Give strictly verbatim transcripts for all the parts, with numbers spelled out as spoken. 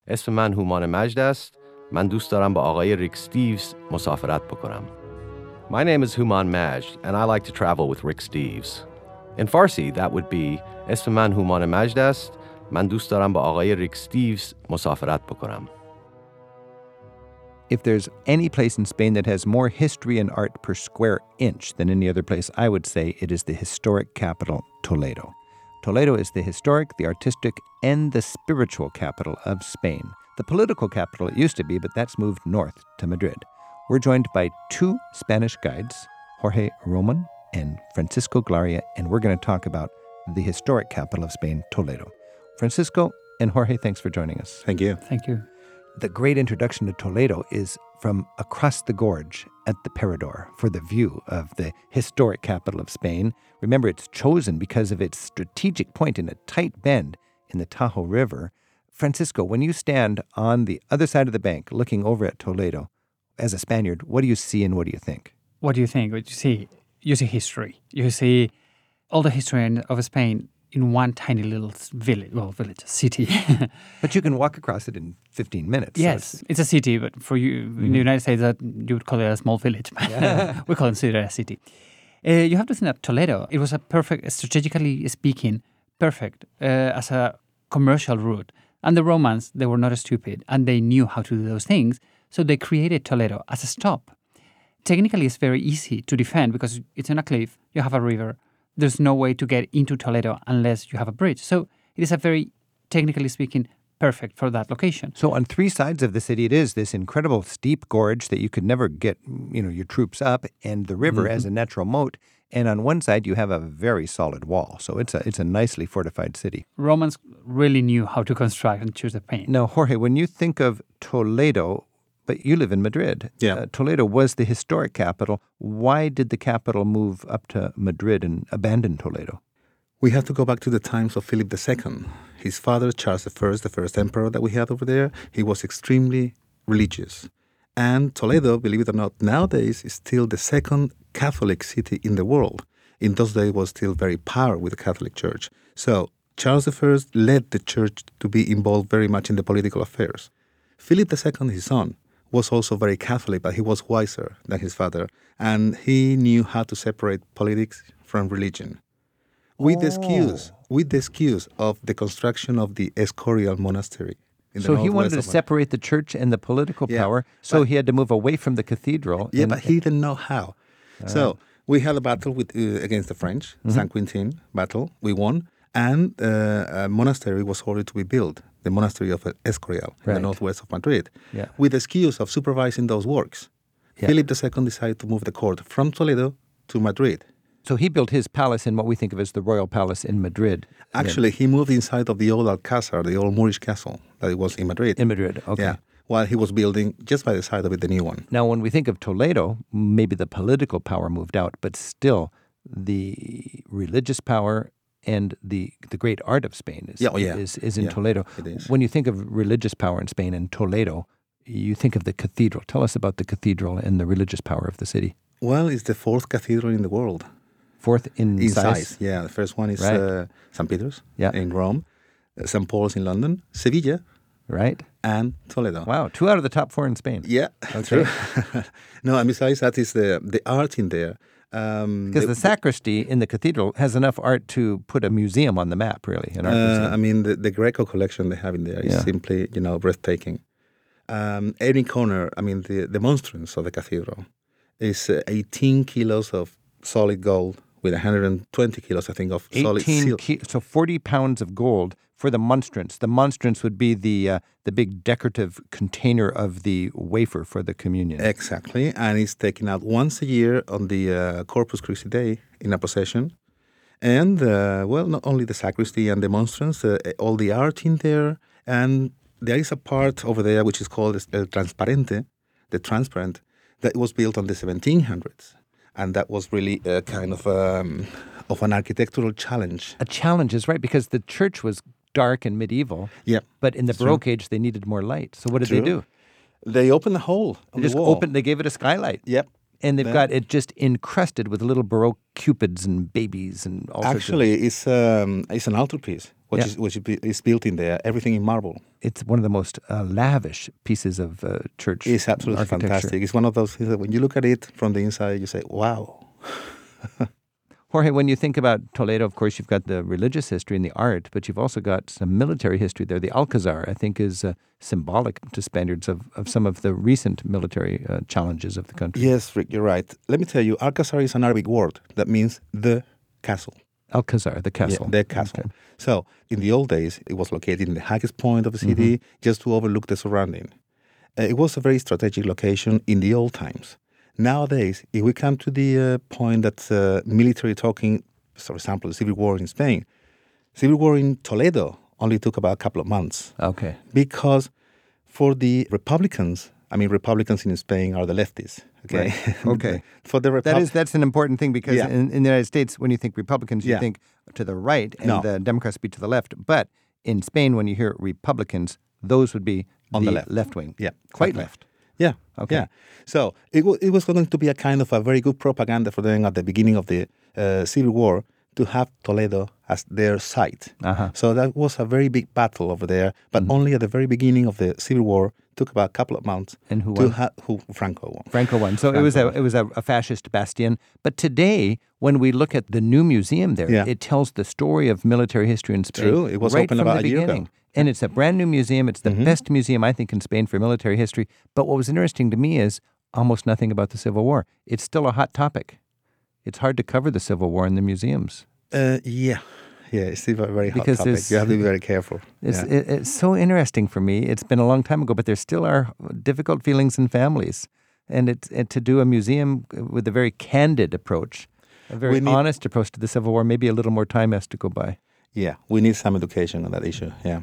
اسم من هومان مجد است. من دوست دارم با آقای ریک استیوز مسافرت بکنم. My name is Human Majd, and I like to travel with Rick Steves. In Farsi, that would be اسم من هومان مجد است. من دوست دارم با آقای ریک استیوز مسافرت بکنم. If there's any place in Spain that has more history and art per square inch than any other place, I would say it is the historic capital, Toledo. Toledo is the historic, the artistic, and the spiritual capital of Spain. The political capital it used to be, but that's moved north to Madrid. We're joined by two Spanish guides, Jorge Roman and Francisco Glaria, and we're going to talk about the historic capital of Spain, Toledo. Francisco and Jorge, thanks for joining us. Thank you. Thank you. The great introduction to Toledo is from across the gorge at the Parador for the view of the historic capital of Spain. Remember, it's chosen because of its strategic point in a tight bend in the Tajo River. Francisco, when you stand on the other side of the bank looking over at Toledo, as a Spaniard, what do you see and what do you think? What do you think? What do you see? You see history. You see all the history of Spain in one tiny little village, well, village, city. But you can walk across it in fifteen minutes. Yes, so it's, it's a city, but for you mm-hmm. in the United States, that you would call it a small village. Yeah. We consider it a city. Uh, you have to think that Toledo, it was a perfect, strategically speaking, perfect uh, as a commercial route. And the Romans, they were not stupid, and they knew how to do those things, so they created Toledo as a stop. Technically, it's very easy to defend because it's on a cliff, you have a river. There's no way to get into Toledo unless you have a bridge. So it is a very, technically speaking, perfect for that location. So on three sides of the city, it is this incredible steep gorge that you could never get, you know, your troops up, and the river mm-hmm. as a natural moat. And on one side, you have a very solid wall. So it's a it's a nicely fortified city. Romans really knew how to construct and choose the paint. Now, Jorge, when you think of Toledo, but you live in Madrid. Yeah. Uh, Toledo was the historic capital. Why did the capital move up to Madrid and abandon Toledo? We have to go back to the times of Philip the Second. His father, Charles the First, the first emperor that we had over there, he was extremely religious. And Toledo, believe it or not, nowadays is still the second Catholic city in the world. In those days, it was still very powerful with the Catholic Church. So Charles the First led the church to be involved very much in the political affairs. Philip the Second, his son, was also very Catholic, but he was wiser than his father, and he knew how to separate politics from religion. With oh. the excuse, with the excuse of the construction of the Escorial Monastery. In so the he wanted to of separate the church and the political yeah, power, so he had to move away from the cathedral. Yeah, and, but he didn't know how. Uh, so we had a battle with uh, against the French, mm-hmm. Saint Quentin battle. We won, and uh, a monastery was ordered to be built. The monastery of Escorial right. in the northwest of Madrid, yeah. with the excuse of supervising those works. Yeah. Philip the Second decided to move the court from Toledo to Madrid. So he built his palace in what we think of as the royal palace in Madrid. Actually, he moved inside of the old Alcázar, the old Moorish castle that it was in Madrid. In Madrid, okay. Yeah, while he was building just by the side of it the new one. Now, when we think of Toledo, maybe the political power moved out, but still the religious power and the the great art of Spain is yeah, oh yeah. is, is in yeah, Toledo. It is. When you think of religious power in Spain and Toledo, you think of the cathedral. Tell us about the cathedral and the religious power of the city. Well, it's the fourth cathedral in the world. Fourth in, in size? size? Yeah, the first one is right. uh, Saint Peter's yeah. in Rome, uh, Saint Paul's in London, Sevilla, right, and Toledo. Wow, two out of the top four in Spain. Yeah, okay. No, and besides that is the the art in there. Um, because the, the sacristy in the cathedral has enough art to put a museum on the map, really. An art uh, museum. I mean, the, the Greco collection they have in there is yeah. simply, you know, breathtaking. Um, any corner, I mean, the, the monstrance of the cathedral is uh, eighteen kilos of solid gold with one hundred twenty kilos, I think, of solid silver. Ki- so forty pounds of gold for the monstrance. The monstrance would be the uh, the big decorative container of the wafer for the communion. Exactly, and it's taken out once a year on the uh, Corpus Christi Day in a procession. And, uh, well, not only the sacristy and the monstrance, uh, all the art in there, and there is a part over there which is called El Transparente, the transparent, that was built on the seventeen hundreds. And that was really a kind of um, of an architectural challenge. A challenge is right, because the church was dark and medieval. Yeah, but in the Baroque age, they needed more light. So what did True. they do? They opened a hole on They just the wall. opened. They gave it a skylight. Yep. And they've Yeah. got it just encrusted with little Baroque cupids and babies and all sorts of... Actually, it's um, it's an altarpiece, which Yeah. is which is bu- is built in there. Everything in marble. It's one of the most uh, lavish pieces of uh, church It's absolutely architecture. fantastic. It's one of those things that when you look at it from the inside, you say, "Wow." Jorge, when you think about Toledo, of course, you've got the religious history and the art, but you've also got some military history there. The Alcazar, I think, is uh, symbolic to Spaniards of, of some of the recent military uh, challenges of the country. Yes, Rick, you're right. Let me tell you, Alcazar is an Arabic word that means the castle. Alcazar, the castle. Yeah, the castle. Okay. So, in the old days, it was located in the highest point of the city, Mm-hmm. just to overlook the surrounding. Uh, it was a very strategic location in the old times. Nowadays, if we come to the uh, point that uh, military talking, for example, the Civil War in Spain, Civil War in Toledo only took about a couple of months Okay. because for the Republicans, I mean, Republicans in Spain are the leftists. Okay. Right. Okay. for the That Repub- is that's an important thing because Yeah. in, in the United States, when you think Republicans, you Yeah. think to the right, and No. the Democrats be to the left. But in Spain, when you hear Republicans, those would be On the left. wing. Yeah, Quite exactly. left. Yeah. Okay. Yeah. So it, w- it was going to be a kind of a very good propaganda for them at the beginning of the uh, Civil War to have Toledo as their site. Uh-huh. So that was a very big battle over there, but only at the very beginning of the Civil War. Took about a couple of months. And who to won? ha- who Franco won. Franco won. So it was a Franco it was a, a fascist bastion. But today, when we look at the new museum there, Yeah. it tells the story of military history in Spain. True. It was right opened from about the a year ago. beginning. And it's a brand new museum. It's the best museum, I think, in Spain for military history. But what was interesting to me is almost nothing about the Civil War. It's still a hot topic. It's hard to cover the Civil War in the museums. Uh, yeah. Yeah, it's still a very hot Because topic. there's- You have to be very careful. It's, Yeah. it, it's so interesting for me. It's been a long time ago, but there still are difficult feelings in families. And, it's, and to do a museum with a very candid approach, a very We need- honest approach to the Civil War, maybe a little more time has to go by. Yeah, we need some education on that issue. Yeah.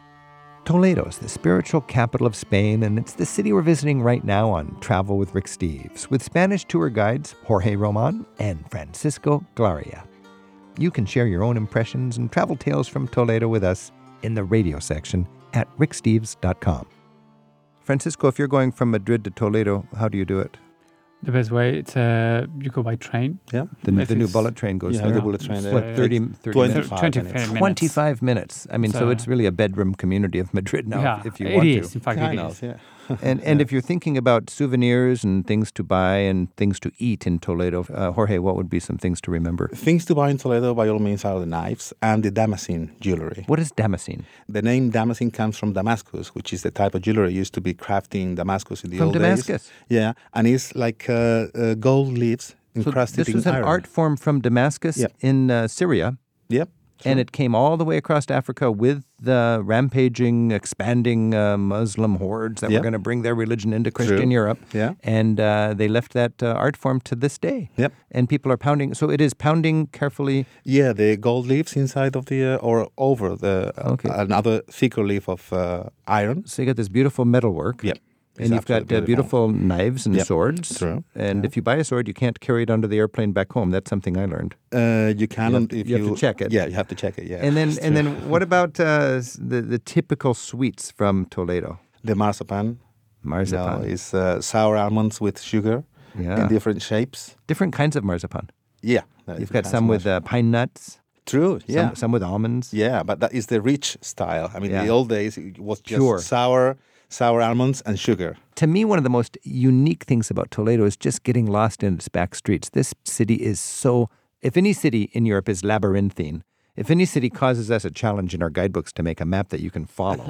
Toledo is the spiritual capital of Spain, and it's the city we're visiting right now on Travel with Rick Steves, with Spanish tour guides Jorge Roman and Francisco Glaria. You can share your own impressions and travel tales from Toledo with us in the radio section at rick steves dot com. Francisco, if you're going from Madrid to Toledo, how do you do it? The best way, it's uh, you go by train. Yeah. The, If the new it's- bullet train goes Yeah, there. the bullet train It's, there. What, uh, thirty, thirty minutes? twenty-five twenty-five minutes. minutes. twenty-five minutes. I mean, so So- it's really a bedroom community of Madrid now, yeah, if, if you it want is. to. In fact, Kind it of, is. yeah. And and if you're thinking about souvenirs and things to buy and things to eat in Toledo, uh, Jorge, what would be some things to remember? Things to buy in Toledo, by all means, are the knives and the Damascene jewelry. What is Damascene? The name Damascene comes from Damascus, which is the type of jewelry used to be crafted in Damascus in the From old Damascus? days. Yeah, and it's like uh, uh, gold leaves So encrusted this in was an iron. art form from Damascus Yep. in uh, Syria, Yep. and it came all the way across Africa with the rampaging, expanding uh, Muslim hordes that were Yep. going to bring their religion into Christian True. Europe. Yeah. And uh, they left that uh, art form to this day. Yep. And people are pounding. So it is pounding carefully. Yeah, the gold leaves inside of the, uh, or over the, uh, Okay. another thicker leaf of uh, iron. So you got this beautiful metalwork. Yep. And It's you've got absolutely uh, beautiful knives and Yep. swords. True. And Yeah. if you buy a sword, you can't carry it onto the airplane back home. That's something I learned. Uh, you can You have- if you you, have to check it. Yeah, you have to check it. Yeah, And then, It's and true. then, what about uh, s- the the typical sweets from Toledo? the marzipan. Marzipan. No, it's uh, sour almonds with sugar Yeah. in different shapes. Different kinds of marzipan. Yeah, You've got some with uh, pine nuts. true. Yeah, Some, some with almonds. yeah, but that is the rich style. I mean, Yeah. in the old days it was just Pure. sour, sour almonds and sugar. To me, one of the most unique things about Toledo is just getting lost in its back streets. This city is so. If any city in Europe is labyrinthine, if any city causes us a challenge in our guidebooks to make a map that you can follow,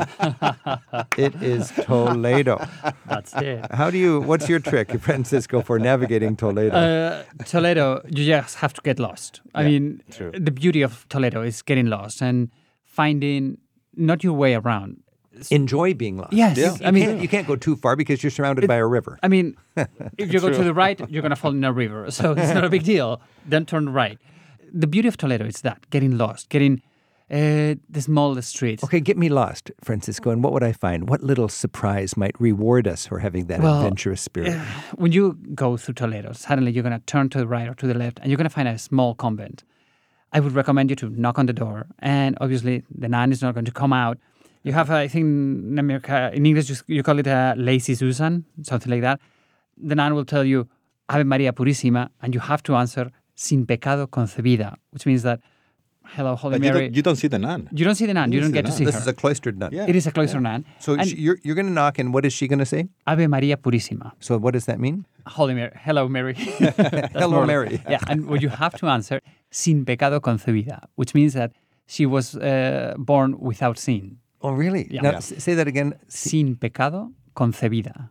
it is Toledo. That's it. How do you? What's your trick, Francisco, for navigating Toledo? Uh, Toledo, you just have to get lost. I Yeah, mean, true. the beauty of Toledo is getting lost and finding not your way around. Enjoy being lost. Yes, Yeah. I mean, Can't- you can't go too far because you're surrounded by a river. I mean, if you go to the right, you're going to fall in a river. So it's not a big deal. Then turn right. The beauty of Toledo is that, getting lost, getting uh, the small streets. Okay, get me lost, Francisco, and what would I find? What little surprise might reward us for having that Well, adventurous spirit? When you go through Toledo, suddenly you're going to turn to the right or to the left, and you're going to find a small convent. I would recommend you to knock on the door, and obviously the nun is not going to come out. You have, I think, in America, in English, you, you call it a lazy Susan, something like that. The nun will tell you, Ave Maria Purísima, and you have to answer sin pecado concebida, which means that, hello, Holy But you Mary. don't, you don't see the nun. You don't see the nun. You, You don't see get the to nun. see This her. is a cloistered nun. Yeah. It is a cloistered nun. So And sh- you're you're going to knock, and what is she going to say? Ave Maria Purísima. So what does that mean? Holy Mary. Hello, Mary. That's Hello, more- Mary. Yeah, and what you have to answer, sin pecado concebida, which means that she was uh, born without sin. Oh, really? Yeah. Now, Yeah. s- say that again. Sin pecado concebida.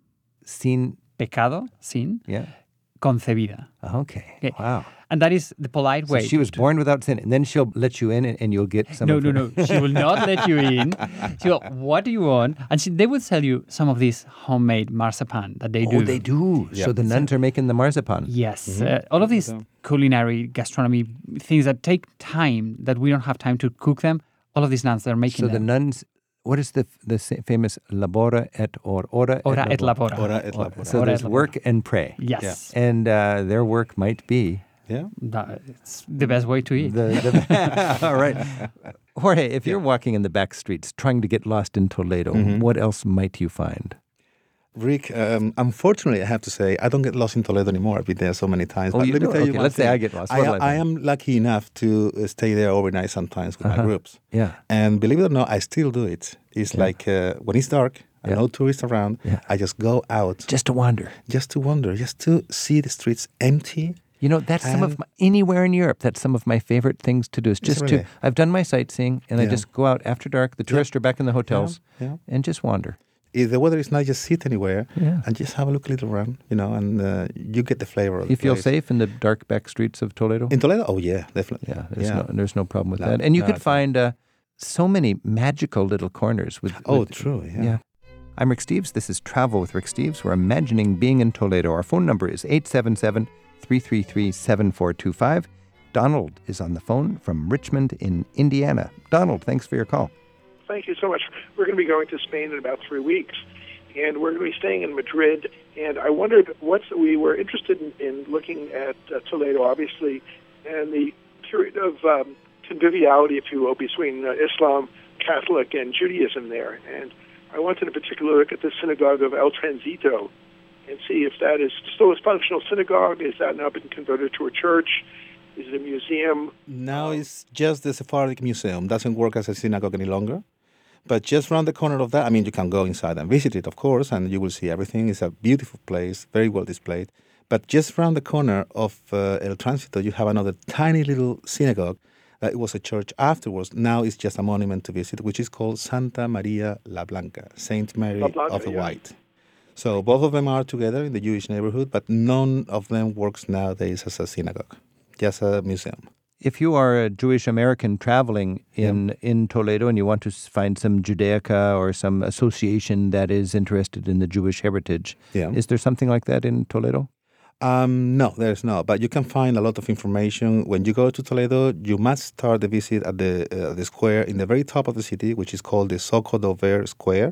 Sin. Pecado, sin, Yeah. concebida. Okay. Okay. Wow. And that is the polite So way. she was to- born without sin, and then she'll let you in, and, and you'll get some. No, of no, her- no. She will not let you in. She will, what do you want? And she, they will sell you some of this homemade marzipan that they do. Oh, they do. So the nuns are making the marzipan. Yes. Uh, all of these culinary, gastronomy things that take time, that we don't have time to cook them, all of these nuns, they're making So the them. nuns. What is the the sa- famous labora et or ora, Ora et labora. Ora et Ora. labora. So Ora there's et labora. work and pray. Yes. And uh, their work might be Yeah. That- it's the best way to eat. the. the all right, Jorge. If you're walking in the back streets trying to get lost in Toledo, Mm-hmm. what else might you find? Rick, um, unfortunately, I have to say, I don't get lost in Toledo anymore. I've been there so many times. Oh, but you let me do? tell you Okay, one let's say thing. I get lost. I, What'll I I find? am lucky enough to uh, stay there overnight sometimes with Uh-huh. my groups. Yeah. And believe it or not, I still do it. It's Yeah. like uh, when it's dark and Yeah. no tourists around, Yeah. I just go out Just to wander. just to wander, just to see the streets empty. You know, that's some of And- my, anywhere in Europe. That's some of my favorite things to do. Is Is it just really? to. I've done my sightseeing, and I Yeah. just go out after dark. The tourists are back in the hotels, Yeah. and just wander. If the weather is nice, just sit anywhere Yeah. and just have a look a little around, you know, and uh, you get the flavor of You the feel place. safe in the dark back streets of Toledo? In Toledo? Oh, yeah, definitely. Yeah, there's, Yeah. No, there's no problem with No, that. And you no, could it's not. find uh, so many magical little corners with. Oh, with- true, yeah. I'm Rick Steves. This is Travel with Rick Steves. We're imagining being in Toledo. Our phone number is eight seven seven, three three three, seven four two five. Donald is on the phone from Richmond in Indiana. Donald, thanks for your call. Thank you so much. We're going to be going to Spain in about three weeks, and we're going to be staying in Madrid. And I wondered what's we were interested in, in looking at uh, Toledo, obviously, and the period of um, conviviality, if you will, between uh, Islam, Catholic, and Judaism there. And I wanted in particular look at the synagogue of El Transito and see if that is still a functional synagogue. Is that now been converted to a church? Is it a museum? Now it's just the Sephardic Museum. Doesn't work as a synagogue any longer. But just around the corner of that, I mean, you can go inside and visit it, of course, and you will see everything. It's a beautiful place, very well displayed. But just around the corner of uh, El Tránsito, you have another tiny little synagogue. Uh, it was a church afterwards. Now it's just a monument to visit, which is called Santa Maria la Blanca, Saint Mary La Blanca, of the yeah. White. So both of them are together in the Jewish neighborhood, but none of them works nowadays as a synagogue, just a museum. If you are a Jewish American traveling in, in Toledo and you want to s- find some Judaica or some association that is interested in the Jewish heritage, Yeah. is there something like that in Toledo? Um, no, there's not. But you can find a lot of information. When you go to Toledo, you must start the visit at the uh, the square in the very top of the city, which is called the Soco do Ver Square.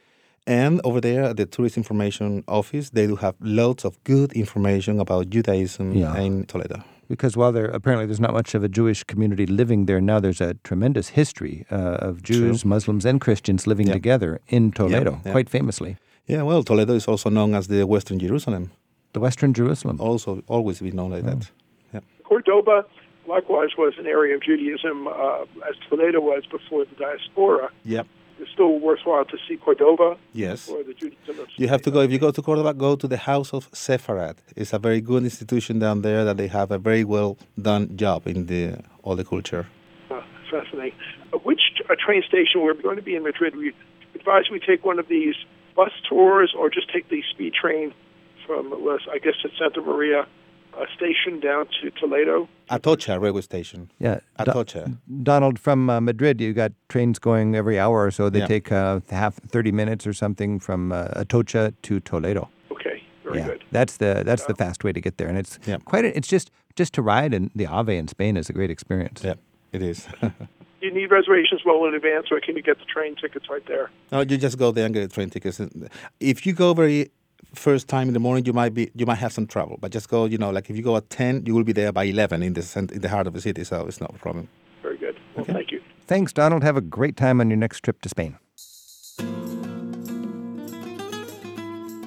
And over there at the Tourist Information Office, they do have loads of good information about Judaism Yeah. in Toledo. Because while there apparently there's not much of a Jewish community living there now, there's a tremendous history uh, of Jews, Muslims, and Christians living Yeah. together in Toledo, yeah. quite famously. Yeah, well, Toledo is also known as the Western Jerusalem. The Western Jerusalem. Also, always been known like that. Yeah. Cordoba, likewise, was an area of Judaism, uh, as Toledo was before the diaspora. Yep. It's still worthwhile to see Cordoba Yes. for the Judaism of You have to go, if you go to Cordoba, go to the House of Sepharad. It's a very good institution down there that they have a very well done job in the all the culture. Uh, fascinating. Uh, which uh, train station, we're going to be in Madrid, we advise we take one of these bus tours or just take the speed train from, uh, I guess, at Santa Maria uh, station down to Toledo? Atocha railway station. Yeah. Do- Atocha. Donald, from uh, Madrid, you got trains going every hour or so. They Yeah. take uh, half thirty minutes or something from uh, Atocha to Toledo. Okay, very yeah, good. that's the that's the fast way to get there, and it's Yeah. quite. A, it's just just to ride in the Ave in Spain is a great experience. Yeah, it is. You need reservations well in advance, or can you get the train tickets right there? No, you just go there and get the train tickets. If you go very first time in the morning, you might be you might have some trouble. But just go, you know, like if you go at ten, you will be there by eleven in the cent- in the heart of the city, so it's not a problem. Very good. Well, thank you. Thanks, Donald. Have a great time on your next trip to Spain.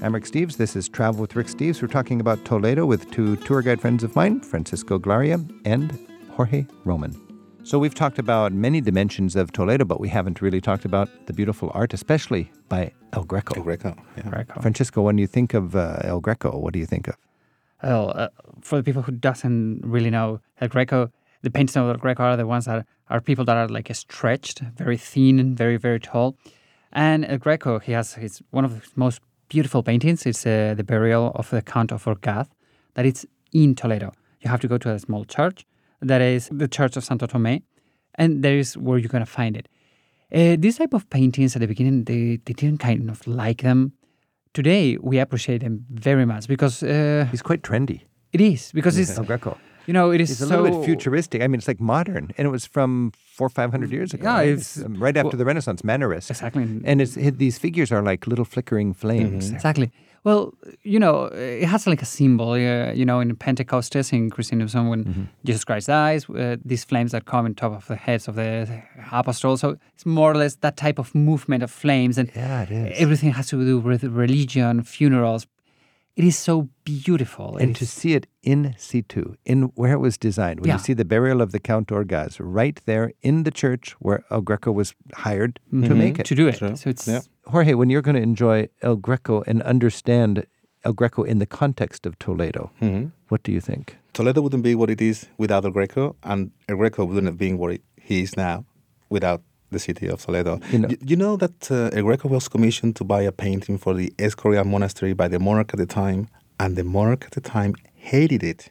I'm Rick Steves. This is Travel with Rick Steves. We're talking about Toledo with two tour guide friends of mine, Francisco Glaria and Jorge Roman. So we've talked about many dimensions of Toledo, but we haven't really talked about the beautiful art, especially by El Greco. El Greco, yeah. Greco. Francisco, when you think of uh, El Greco, what do you think of? Well, uh, for the people who doesn't really know El Greco, the paintings of El Greco are the ones that are people that are like stretched, very thin and very, very tall. And El Greco, he has his one of his most beautiful paintings. It's uh, the burial of the Count of Orgaz, that it's in Toledo. You have to go to a small church. That is the Church of Santo Tomé, and there is where you're going to find it. Uh, this type of paintings at the beginning, they, they didn't kind of like them. Today, we appreciate them very much because... Uh, He's quite trendy. It is, because it's... El Greco. You know, it is It's a so... little bit futuristic. I mean, it's like modern, and it was from four or five hundred years ago. Yeah, right? it's- um, right after well- the Renaissance, Mannerist. Exactly. And it's it, these figures are like little flickering flames. Exactly. Well, you know, it has like a symbol, uh, you know, in Pentecostes, in Christianism, when Mm-hmm. Jesus Christ dies, uh, these flames that come on top of the heads of the apostles. So it's more or less that type of movement of flames. And Yeah, it is. everything has to do with religion, funerals. It is so beautiful. It And is- to see it in situ, in where it was designed, when Yeah. you see the burial of the Count Orgaz right there in the church where El Greco was hired to make it. to do it. Sure. So it's Yeah. Jorge, when you're going to enjoy El Greco and understand El Greco in the context of Toledo, Mhm. what do you think? Toledo wouldn't be what it is without El Greco, and El Greco wouldn't have been what it, he is now without the city of Toledo. You know- Y- you know that uh, El Greco was commissioned to buy a painting for the Escorial Monastery by the monarch at the time, and the monarch at the time hated it.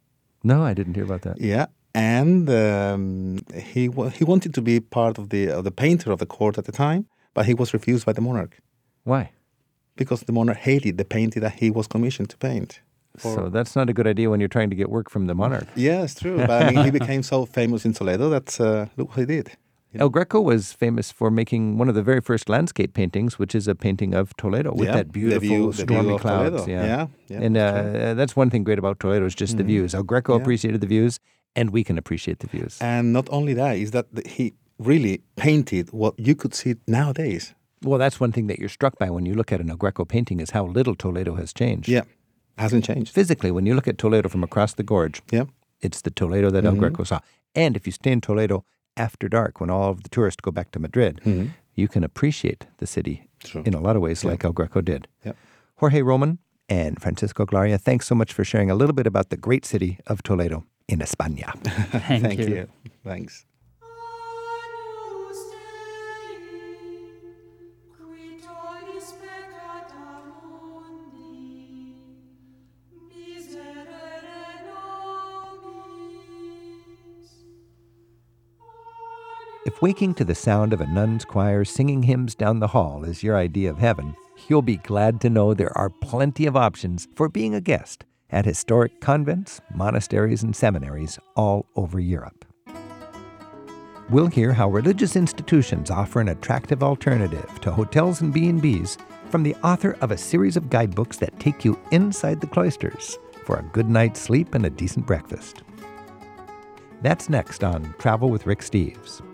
No, I didn't hear about that. Yeah, and um, he wa- he wanted to be part of the of the painter of the court at the time, but he was refused by the monarch Why? because the monarch hated the painting that he was commissioned to paint. For- So that's not a good idea when you're trying to get work from the monarch. yeah, it's true. But I mean, he became so famous in Toledo that uh, look what he did. You know? El Greco was famous for making one of the very first landscape paintings, which is a painting of Toledo with Yeah, that the beautiful view- the view stormy of clouds. Toledo. Yeah, Yeah, yeah, and that's uh, that's one thing great about Toledo is just the views. El Greco Yeah. appreciated the views, and we can appreciate the views. And not only that, is that the, he really painted what you could see nowadays. Well, that's one thing that you're struck by when you look at an El Greco painting is how little Toledo has changed. Yeah, hasn't changed. Physically, when you look at Toledo from across the gorge, Yeah, it's the Toledo that El Greco saw. And if you stay in Toledo after dark, when all of the tourists go back to Madrid, you can appreciate the city True. in a lot of ways like El Greco did. yeah. Jorge Roman and Francisco Glaria, thanks so much for sharing a little bit about the great city of Toledo in España. thank, Thank you. you. Thanks. Agnus Dei, qui tollis peccata mundi, miserere nobis. If waking to the sound of a nun's choir singing hymns down the hall is your idea of heaven, you'll be glad to know there are plenty of options for being a guest at historic convents, monasteries, and seminaries all over Europe. We'll hear how religious institutions offer an attractive alternative to hotels and B and B's from the author of a series of guidebooks that take you inside the cloisters for a good night's sleep and a decent breakfast. That's next on Travel with Rick Steves.